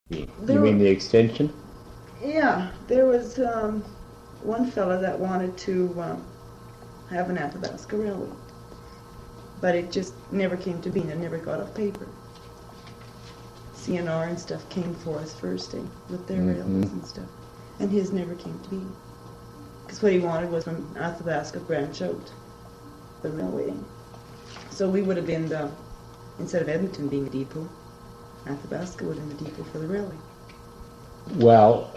You mean the extension? Yeah, there was one fella that wanted to have an Athabasca Railway, but it just never came to be, and it never got off paper. CNR and stuff came for us first, with their railways and stuff, and his never came to be. Because what he wanted was from Athabasca branch out the railway. So we would have been instead of Edmonton being a depot, Athabasca would have been the depot for the railway. Well,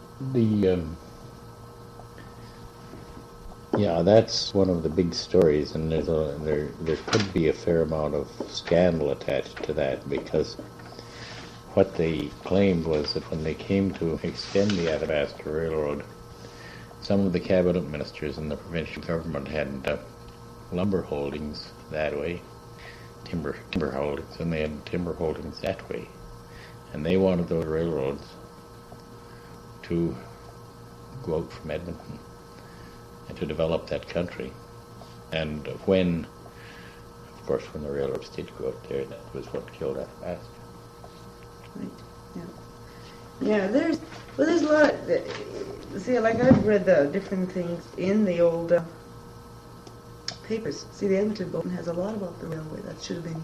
yeah, that's one of the big stories, and there could be a fair amount of scandal attached to that, because what they claimed was that when they came to extend the Athabasca Railroad, some of the cabinet ministers in the provincial government had lumber holdings that way, timber holdings, and they had timber holdings that way, and they wanted those railroads to go out from Edmonton and to develop that country. And when the railroads did go out there, that was what killed Athabasca. Right. Yeah. Yeah. There's a lot. See, like I've read the different things in the old papers. See, the Edmonton Bulletin has a lot about the railway. That should have been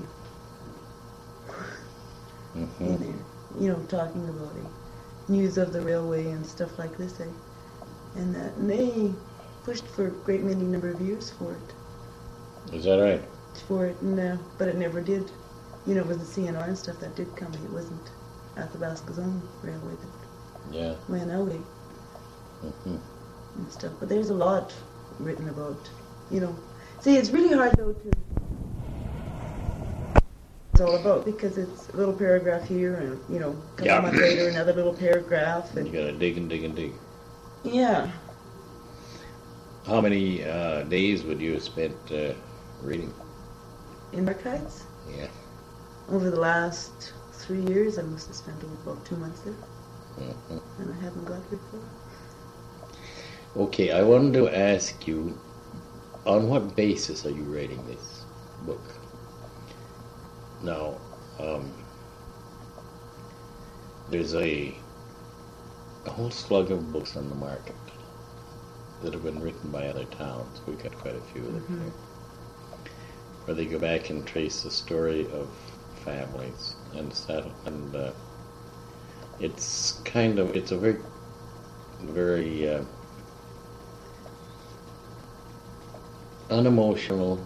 in there. You know, talking about it. News of the railway and stuff like this, and they pushed for a great many number of years for it. Is that right? For it, no, but it never did. You know, it was the CNR and stuff that did come. It wasn't Athabasca's own railway that went away and stuff. But there's a lot written about, you know. See, it's really hard though to. It's all about, because it's a little paragraph here, and you know, a couple months later another little paragraph, and you gotta dig and dig and dig. Yeah. How many days would you have spent reading? In archives? Yeah. Over the last 3 years, I must have spent about 2 months there, and I haven't got here for. Okay, I wanted to ask you, on what basis are you writing this book? Now, there's a whole slug of books on the market that have been written by other towns. We've got quite a few of them here, where they go back and trace the story of families and settle, and it's a very, very unemotional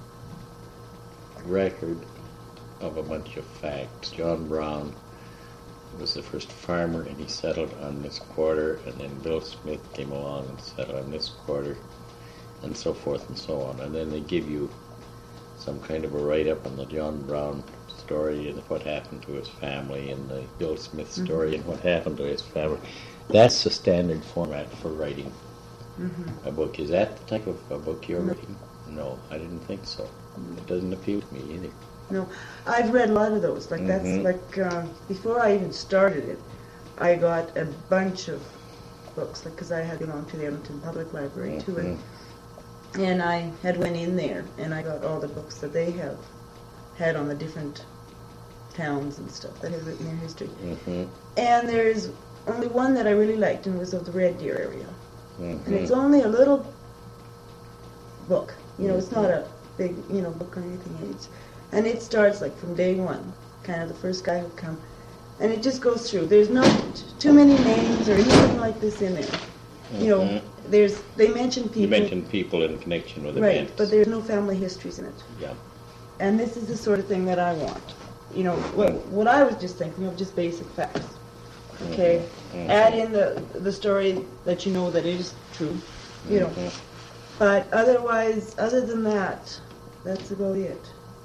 record of a bunch of facts. John Brown was the first farmer, and he settled on this quarter, and then Bill Smith came along and settled on this quarter, and so forth and so on. And then they give you some kind of a write-up on the John Brown story and what happened to his family, and the Bill Smith story and what happened to his family. That's the standard format for writing a book. Is that the type of a book you're writing? No, I didn't think so. It doesn't appeal to me either. No, I've read a lot of those. Like that's like before I even started it, I got a bunch of books. Like, because I had belonged to the Edmonton Public Library too, and I had went in there and I got all the books that they have had on the different towns and stuff that have written their history. And there's only one that I really liked, and it was of the Red Deer area. And it's only a little book. You know, it's not a big, you know, book or anything. And it starts like from day one, kind of the first guy who come, and it just goes through. There's not too many names or anything like this in there. You know, they mention people. You mentioned people in connection with right, events. but there's no family histories in it. Yeah. And this is the sort of thing that I want. You know, what I was just thinking of, just basic facts. Okay, add in the story that you know that is true. You know, but otherwise, other than that, that's about it.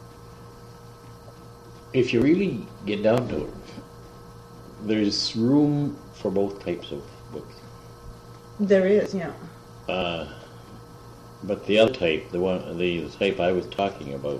If you really get down to it, there's room for both types of books. There is, yeah. But the other type, the type I was talking about,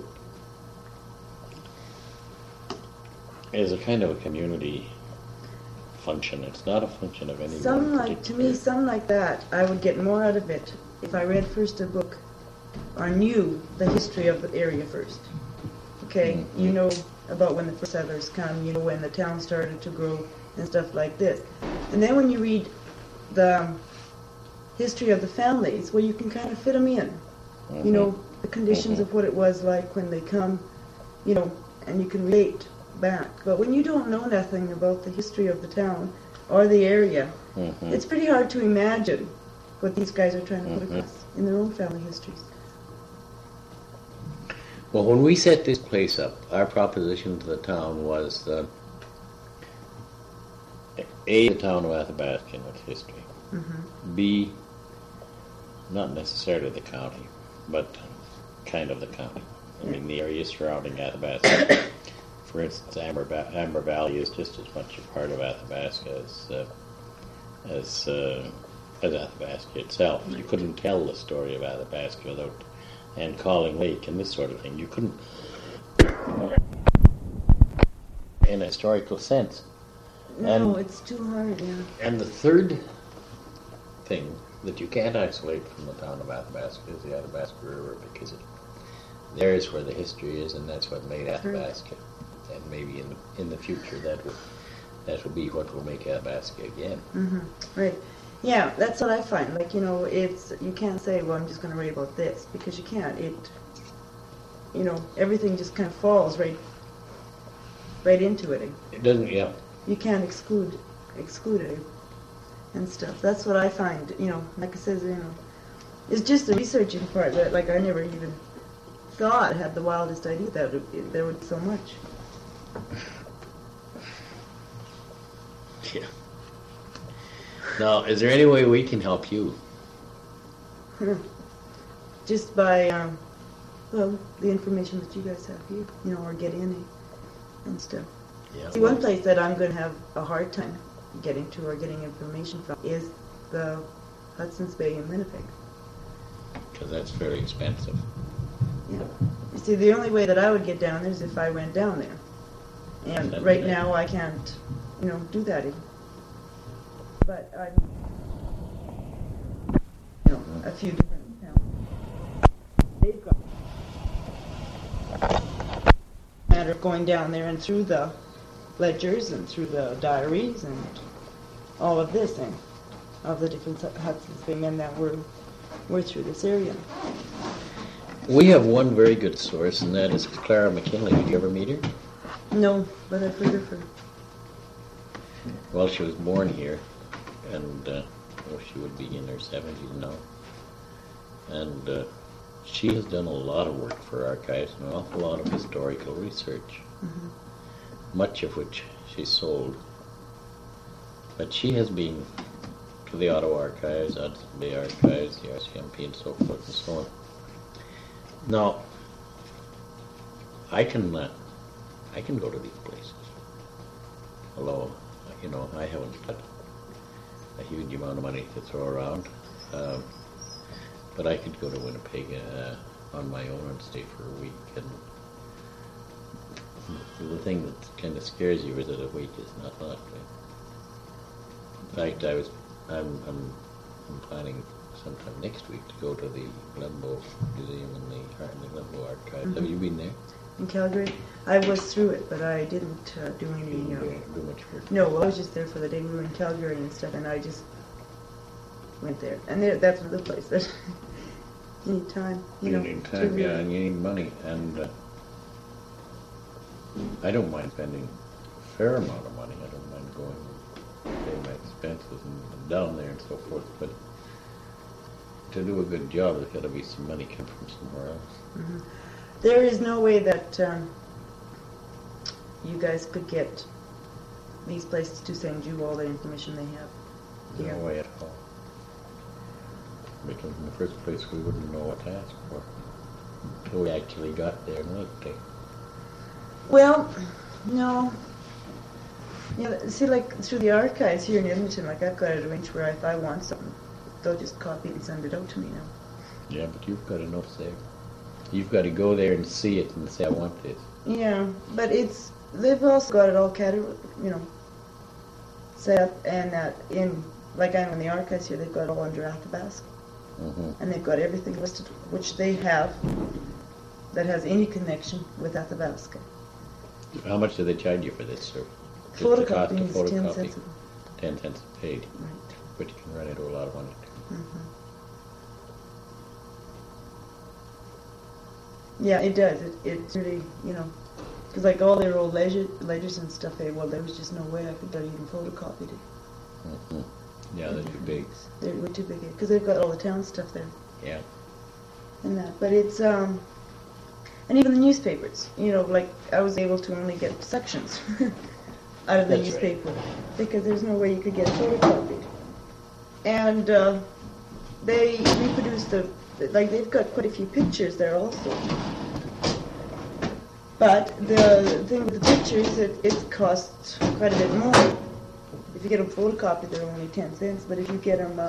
is a kind of a community function. It's not a function of any Something one like, to particular- me, something like that, I would get more out of it if I read first a book or knew the history of the area first. Okay, you know about when the first settlers come, when the town started to grow and stuff like this. And then when you read the history of the families, well, you can kind of fit them in, the conditions of what it was like when they come, and you can relate back. But when you don't know nothing about the history of the town or the area, it's pretty hard to imagine what these guys are trying to put across in their own family histories. Well, when we set this place up, our proposition to the town was A, the town of Athabasca and its history. B, not necessarily the county, but kind of the county. I mean, the area surrounding Athabasca. For instance, Amber Valley is just as much a part of Athabasca as Athabasca itself. You couldn't tell the story of Athabasca without, and Calling Lake and this sort of thing. You couldn't, in a historical sense. No, it's too hard, yeah. And the third thing that you can't isolate from the town of Athabasca is the Athabasca River, because there is where the history is, and that's what made Athabasca. And maybe in the future that will be what will make Athabasca again. Right. Yeah, that's what I find. Like, it's, you can't say, well, I'm just going to write about this, because you can't. Everything just kind of falls right into it. It doesn't, yeah. You can't exclude it and stuff. That's what I find, like I says, it's just the researching part that, like, I never even thought, had the wildest idea that there would be so much. Yeah. Now, is there any way we can help you? Just by, the information that you guys have here, or get in and stuff. Yeah. See, one place that I'm going to have a hard time getting to or getting information from is the Hudson's Bay in Winnipeg. Because that's very expensive. Yeah. You see, the only way that I would get down there is if I went down there. And right now I can't, do that even. But a few different towns. They've got a matter of going down there and through the ledgers and through the diaries and all of this and of the different Hudson's Bay men that were through this area. We have one very good source, and that is Clara McKinley. Did you ever meet her? No, but I've heard of her. Well, she was born here, and she would be in her 70s now. And she has done a lot of work for archives and an awful lot of historical research, much of which she sold. But she has been to the Ottawa Archives, Hudson Bay Archives, the RCMP, and so forth and so on. Now, I can go to these places, although, I haven't got a huge amount of money to throw around. But I could go to Winnipeg on my own and stay for a week. And the thing that kind of scares you is that a week is not enough. In fact, I'm planning sometime next week to go to the Glenbow Museum and the Glenbow Archives. Have you been there? In Calgary? I was through it, but I didn't do any... do much work. No, I was just there for the day. We were in Calgary and stuff, and I just went there. And that's another place that you need time, You need time, yeah, and you need money. And I don't mind spending a fair amount of money. I don't mind going and paying my expenses and down there and so forth, but to do a good job, there's got to be some money come from somewhere else. There is no way that you guys could get these places to send you all the information they have here. No way at all. Because in the first place, we wouldn't know what to ask for until we actually got there and looked. Well, no. See, like through the archives here in Edmonton, like I've got it arranged where if I want something, they'll just copy it and send it out to me now. Yeah, but you've got to know there. You've got to go there and see it and say, I want this. Yeah, but they've also got it all set up, and that like I'm in the archives here, they've got it all under Athabasca. And they've got everything listed, which they have, that has any connection with Athabasca. How much do they charge you for this, sir? Just the cost of Photocopying is 10 photocopy? cents. 10 cents paid, Right. but you can run into a lot of money. Yeah, it does. It's really, because like all their old ledgers and stuff, well, there was just no way I could have even photocopied it. Mm-hmm. Yeah, they're too big. They were too big, because they've got all the town stuff there Yeah. and that. But it's, and even the newspapers, like I was able to only get sections out of the That's right. newspaper because there's no way you could get it photocopied. And they reproduce they've got quite a few pictures there also. But the thing with the pictures, it costs quite a bit more. If you get them photocopied, they're only 10 cents. But if you get them,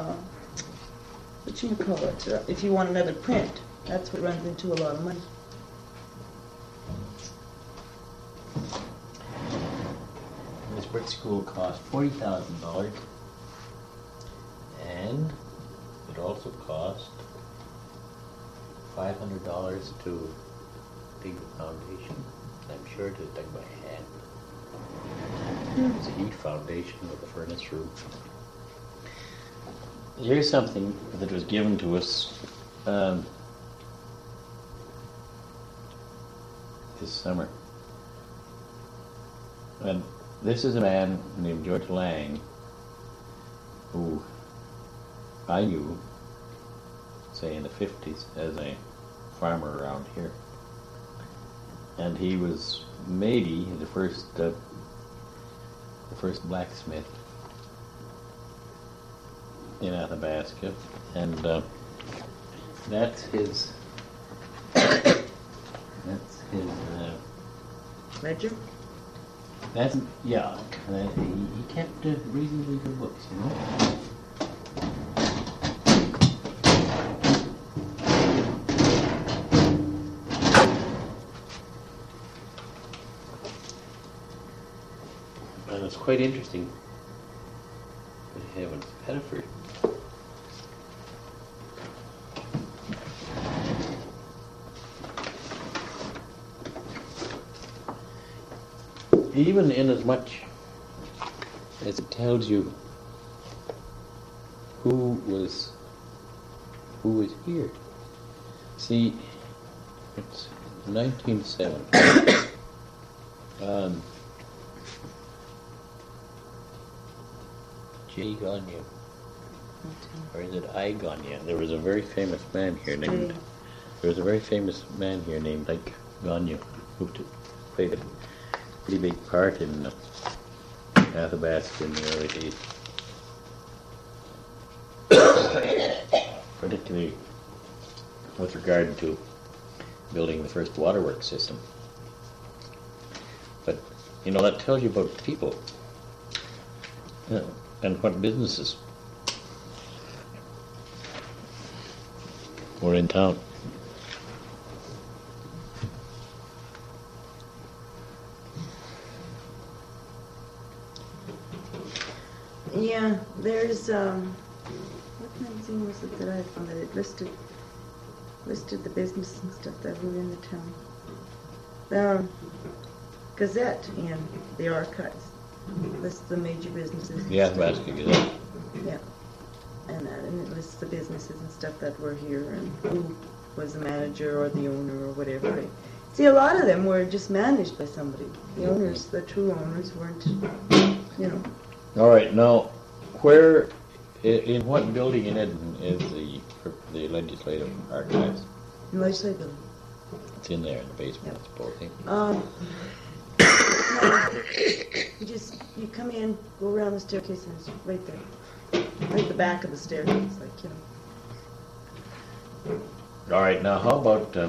if you want another print, that's what runs into a lot of money. This brick school cost $40,000, and it also cost $500 to dig the foundation. I'm sure it is dug by hand. It's a huge foundation with a furnace room. Here's something that was given to us this summer. And this is a man named George Lang, who I knew, say in the 50s, as a farmer around here. And he was maybe the first blacksmith in Athabasca, and that's his Ledger? That's, yeah, he kept reasonably good books, And it's quite interesting. Good heavens, Pettiford. Even in as much as it tells you who was here. See, it's 1907. J. Gagne, or is it I. Gagne? There was a very famous man here named. Ike Gagne, who played a pretty big part in Athabasca in the early days, particularly with regard to building the first waterworks system. But that tells you about people. And what businesses were in town. Yeah, there's what magazine was it that I found that it listed the business and stuff that were in the town. The Gazette and the Archives lists the major businesses. The Athabasca Gazette. Yeah, and it lists the businesses and stuff that were here and who was the manager or the owner or whatever. See, a lot of them were just managed by somebody. The owners, the true owners, weren't. All right, now, where, in what building in Edmonton is the Legislative Archives? In Legislative Building. It's in there in the basement, I suppose. No, you come in, go around the staircase, and it's right there, right at the back of the staircase, All right, now how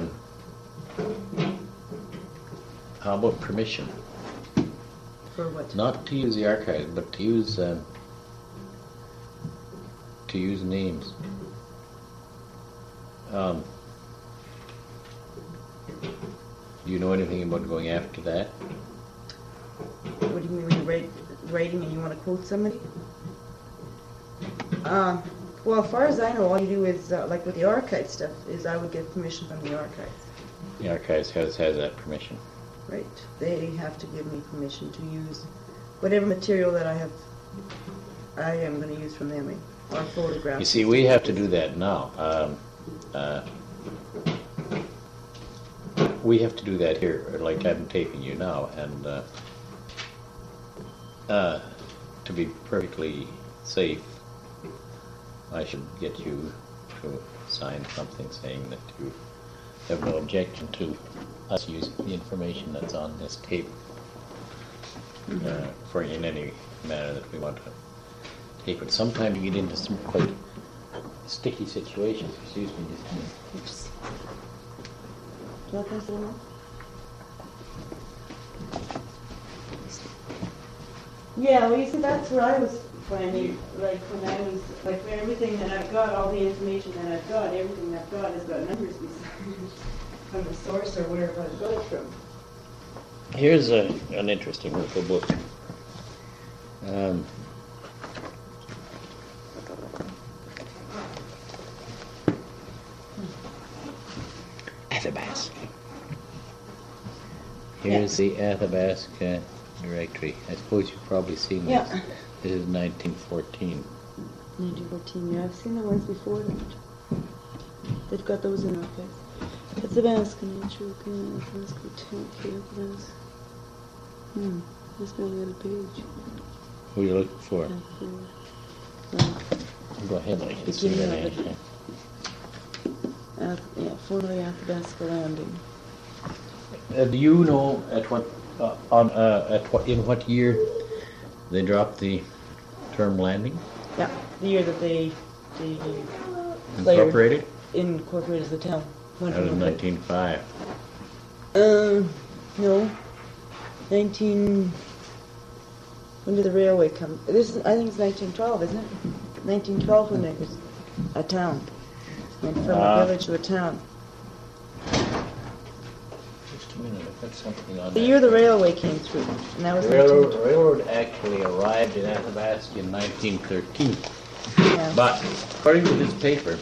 about permission? For what? Not to use the archives, but to use names. Do you know anything about going after that? What do you mean when you're writing and you want to quote somebody? Well, as far as I know, all you do is, like with the archive stuff, is I would get permission from the archives. The archives has that permission. Right. They have to give me permission to use whatever material that I am going to use from them, or photographs. You see, we have to do that now. We have to do that here, like I'm taping you now, and to be perfectly safe, I should get you to sign something saying that you have no objection to us using the information that's on this tape for in any manner that we want to tape it. Sometimes you get into some quite sticky situations. Excuse me just a minute. Oops. Do you want this anymore? Yeah, well, you see, that's where I was finding, like, when I was, like, for everything that I've got, all the information that I've got, everything I've got has got numbers beside it, from the source or wherever I've got it from. Here's an interesting little book. Athabasca. Here's the Athabasca directory. I suppose you've probably seen this. Yeah. This is 1914. 1914, yeah, I've seen the ones before that. They've got those in our place. Athabasca, nature, Athabasca, tank, Athabasca. Just got a page. Who are you looking for? Go ahead, I can see that answer. Yeah, formerly Athabasca Landing. Do you know at what in what year they dropped the term landing? Yeah, the year that they Incorporated? Incorporated as the town. That was 1905. No. 19... When did the railway come? I think it's 1912, isn't it? 1912 when it was a town. Went from a village to a town. Just a minute, I've got something on The year the railway came through, and that was The railroad actually arrived in Athabasca in 1913. Yeah. But according to this paper,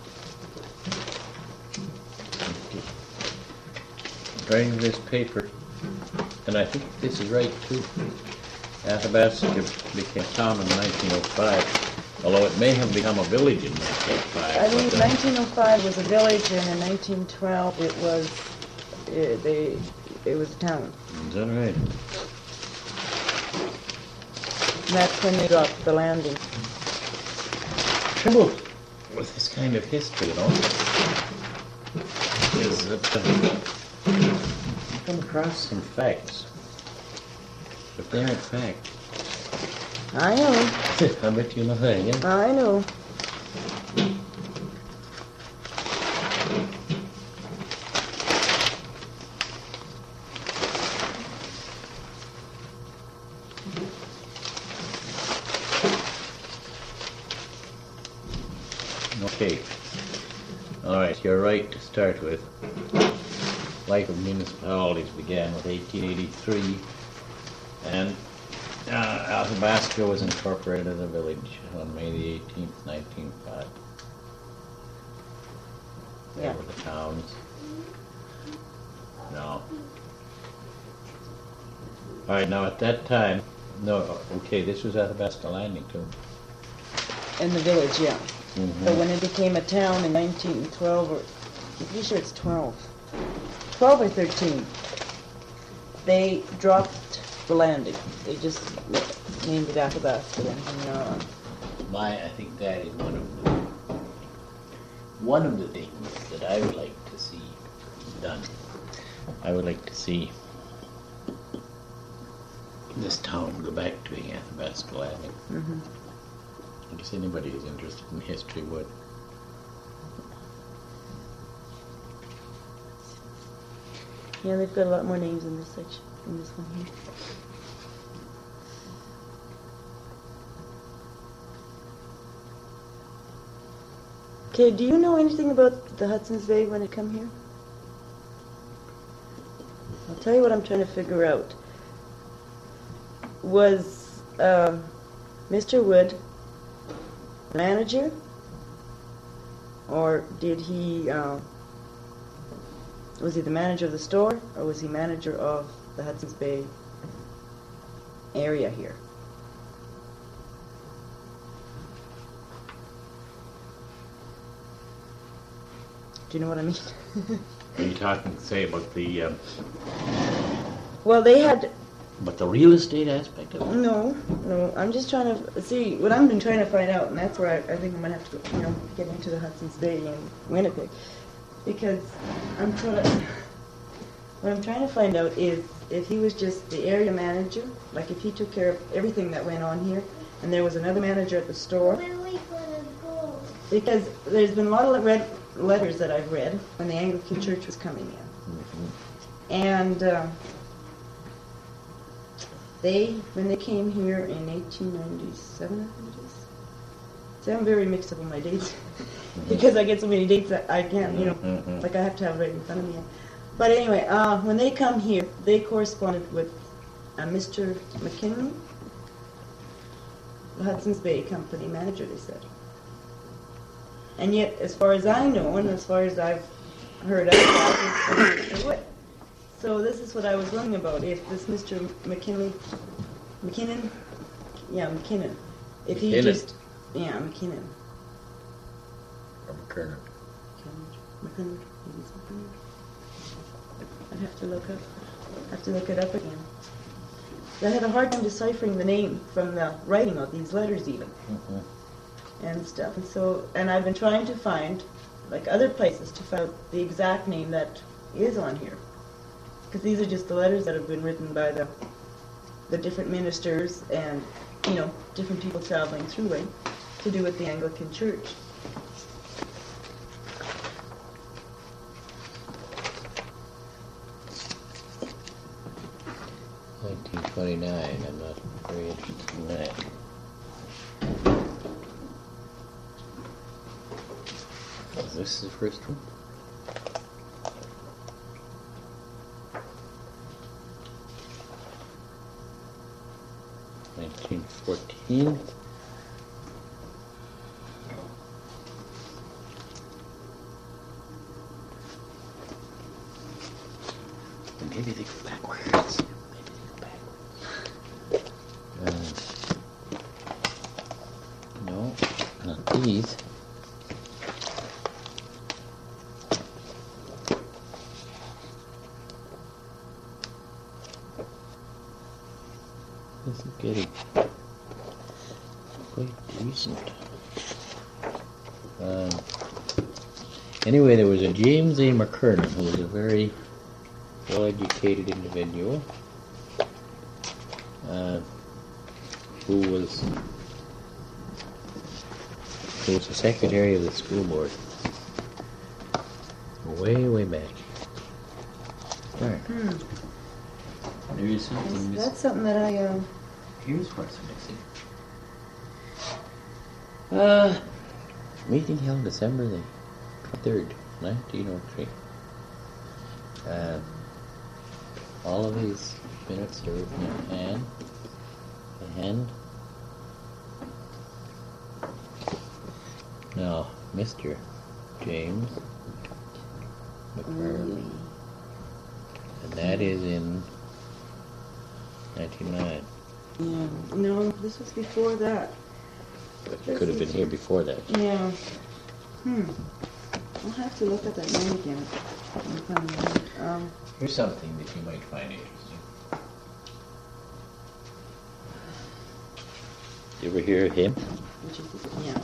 and I think this is right too, Athabasca became a town in 1905, although it may have become a village in 1905. I think 1905 was a village, and in 1912 it was a town. Is that right? And that's when they dropped the landing. Trouble with this kind of history, you know, is that you come across some facts, but they aren't facts. I know. I bet you know that, yeah? I know. Okay. All right, you're right to start with. Life of municipalities began with 1883, and Athabasca was incorporated as a village on May the 18th, 1905. There Yeah. were the towns. No. All right, now at that time, no, okay, this was Athabasca Landing too. In the village, yeah. Mm-hmm. But when it became a town in 1912, or I'm pretty sure it's 12 or 13, they dropped the landing. They just named it Athabasca then from now on. I think that is one of the things that I would like to see done. I would like to see this town go back to being Athabasca Landing. Mm-hmm. I guess anybody who's interested in history would. Yeah, they've got a lot more names in this section, in this one here. Okay, do you know anything about the Hudson's Bay when it come here? I'll tell you what I'm trying to figure out. Was Mr. Wood manager, or did he Was he the manager of the store, or was he manager of the Hudson's Bay area here? Do you know what I mean? Are you talking, say, about the Well, they had... real estate aspect of it? No, I'm just trying to see what I've been trying to find out, and that's where I think I'm gonna have to, get into the Hudson's Bay and Winnipeg, because what I'm trying to find out is if he was just the area manager, like if he took care of everything that went on here, and there was another manager at the store. Where are we gonna go? Because there's been a lot of letters that I've read when the Anglican Church was coming in, and when they came here in 1897, I think it is. See, I'm very mixed up on my dates because I get so many dates that I can't, like I have to have it right in front of me. But anyway, when they come here, they corresponded with Mr. McKinley, the Hudson's Bay Company manager, they said. And yet, as far as I know, and as far as I've heard of that, so this is what I was wondering about. If this Mr. McKinnon, if he McKinnon. just, McKinnon. Or McKernan. McKinnon, maybe it's McKinnon. I'd have to look it up again. I had a hard time deciphering the name from the writing of these letters even. And stuff. And I've been trying to find, like other places, to find the exact name that is on here. Because these are just the letters that have been written by the different ministers and, different people traveling through it to do with the Anglican Church. $1929, I'm not very interested in that. Is this the first one? $1914. Maybe they go backwards. No, not these. This is getting quite recent. Anyway, there was a James A. McKernan, who was a very well-educated individual, who was the secretary of the school board way back. There. There is something That's something that I, Here's what's missing. Meeting held December the 3rd, 1903. All of these minutes are written in hand. Now, Mr. James McKernan, and that is in 1909. yeah, no, this was before that. But you could have been here before that. Yeah. I'll have to look at that name again. and find out. Here's something that you might find interesting. You ever hear of him? Which is, yeah.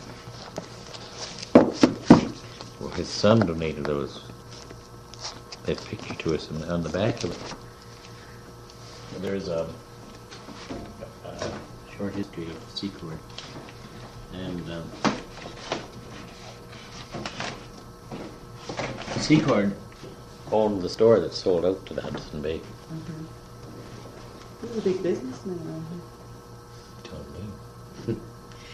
Well, his son donated that picture to us on the back of it. There's a short history of Secord. And Secord owned the store that sold out to the Hudson Bay. Mm-hmm. He was a big businessman around here. Totally.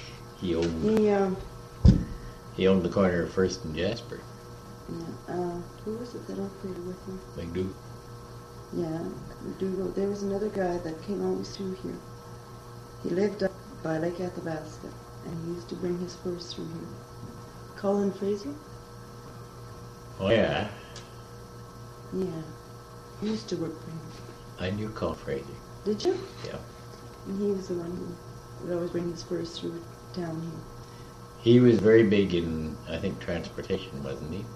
He owned the corner of First and Jasper. Yeah. Who was it that operated with him? McDougal. Yeah, McDougal. There was another guy that came always through here. He lived up by Lake Athabasca, and he used to bring his furs through here. Colin Fraser? Oh yeah. Yeah. I used to work for him. I knew Colin Fraser. Did you? Yeah. And he was the one who would always bring his furs through town here. He was very big in, I think, transportation, wasn't he?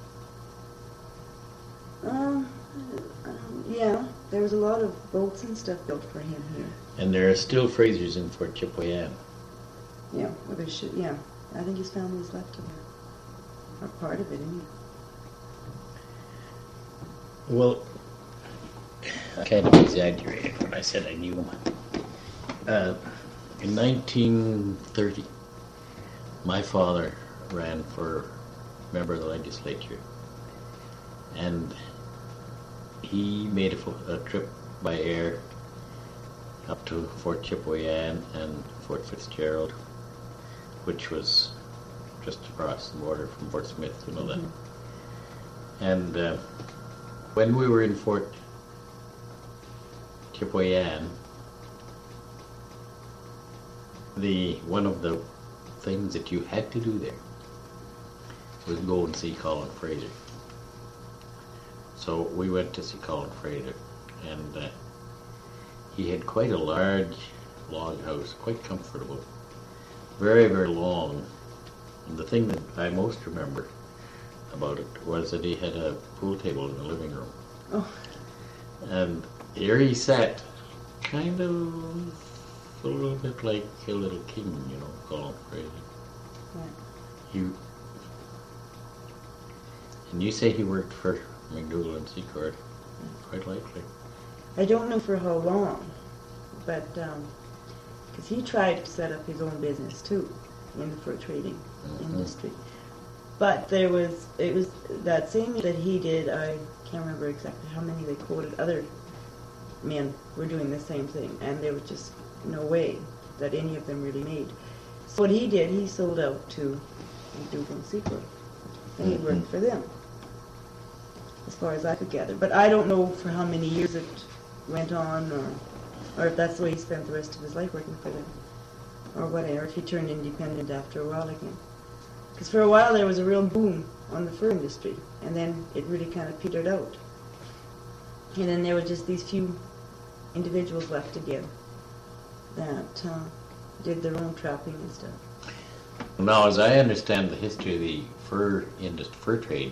Yeah, there was a lot of boats and stuff built for him here. And there are still Frasers in Fort Chipewyan. Yeah, well, there should, yeah. I think his family's left him there. Or part of it, anyway. Well, I kind of exaggerated when I said I knew him. In 1930, my father ran for member of the legislature, and he made a trip by air up to Fort Chipewyan and Fort Fitzgerald, which was just across the border from Fort Smith, you know that. And when we were in Fort Chipewyan, one of the things that you had to do there was go and see Colin Fraser. So we went to see Colin Fraser, and he had quite a large log house, quite comfortable, very, very long. And the thing that I most remember about it was that he had a pool table in the living room. Oh. And here he sat, kind of a little bit like a little king, you know, Colin Fraser. Yeah. And you say he worked for McDougall and Secord, quite likely. I don't know for how long, but because he tried to set up his own business too in the fur trading industry. But it was that same year that he did, I can't remember exactly how many they quoted, other men were doing the same thing, and there was just no way that any of them really made. So what he did, he sold out to McDougall and Secord, and he worked for them, as far as I could gather. But I don't know for how many years it went on, or if that's the way he spent the rest of his life working for them, or whatever, if he turned independent after a while again. Because for a while there was a real boom on the fur industry, and then it really kind of petered out. And then there were just these few individuals left again that did their own trapping and stuff. Now, as I understand the history of the fur trade,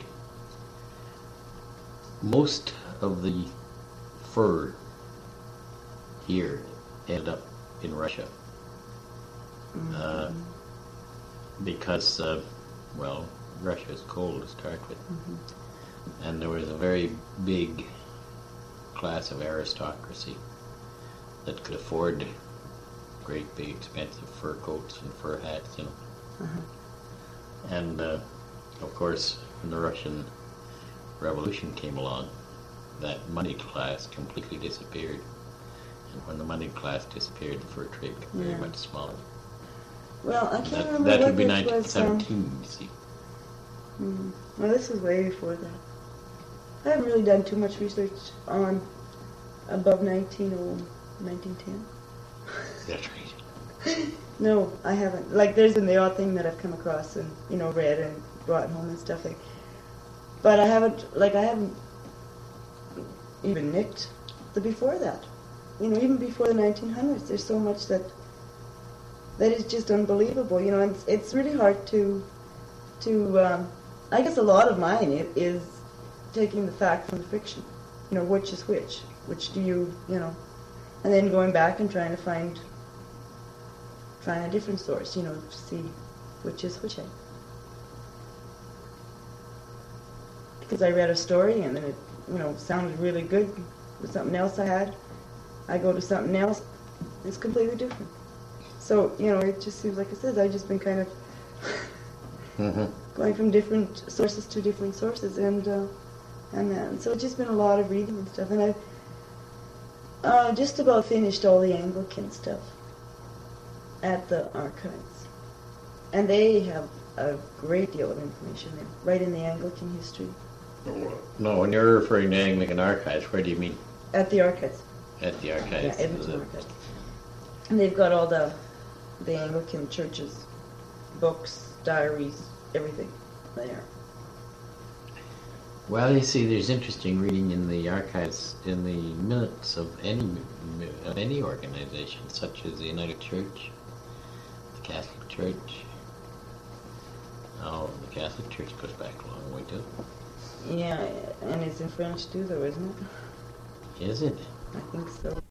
most of the fur here ended up in Russia. Because, well, Russia is cold to start with. And there was a very big class of aristocracy that could afford great big expensive fur coats and fur hats, you know. And, of course, when the Russian Revolution came along, that money class completely disappeared. And when the money class disappeared, the fur trade got very much smaller. Well, I can't remember that what would be this 1917, you see. Well, this was way before that. I haven't really done too much research on above 1910. That's right. No, I haven't. Like, there's been the odd thing that I've come across and, you know, read and brought home and stuff like. But I haven't even nicked the before that. You know, even before the 1900s, there's so much that is just unbelievable. You know, and it's really hard to I guess a lot of mine is taking the fact from the fiction. You know, which is which do you know, and then going back and trying a different source, you know, to see which is which. Because I read a story and then it, you know, sounded really good with something else I had. I go to something else, it's completely different. So, you know, it just seems like it says, I've just been kind of going from different sources to different sources, and so it's just been a lot of reading and stuff. And I've just about finished all the Anglican stuff at the archives, and they have a great deal of information there, right in the Anglican history. No, when you're referring to Anglican archives, where do you mean? At the archives. At the archives. Yeah, Edmonton Archives. And they've got all the Anglican churches, books, diaries, everything there. Well, you see, there's interesting reading in the archives, in the minutes of any organization, such as the United Church, the Catholic Church. Oh, the Catholic Church goes back a long way too. Yeah, and it's in French too, though, isn't it? Is it? I think so.